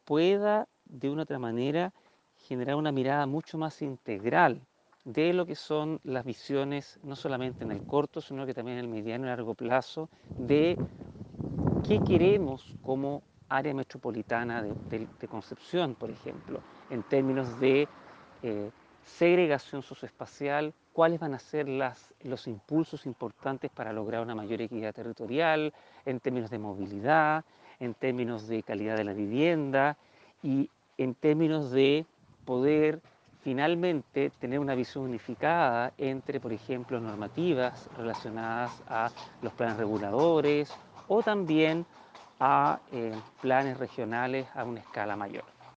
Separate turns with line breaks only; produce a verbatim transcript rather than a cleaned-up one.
pueda de una otra manera generar una mirada mucho más integral de lo que son las visiones, no solamente en el corto, sino que también en el mediano y largo plazo, de qué queremos como área metropolitana de, de- de Concepción, por ejemplo, en términos de eh, segregación socioespacial, cuáles van a ser las, los impulsos importantes para lograr una mayor equidad territorial, en términos de movilidad, en términos de calidad de la vivienda y en términos de poder finalmente tener una visión unificada entre, por ejemplo, normativas relacionadas a los planes reguladores o también a eh, planes regionales a una escala mayor.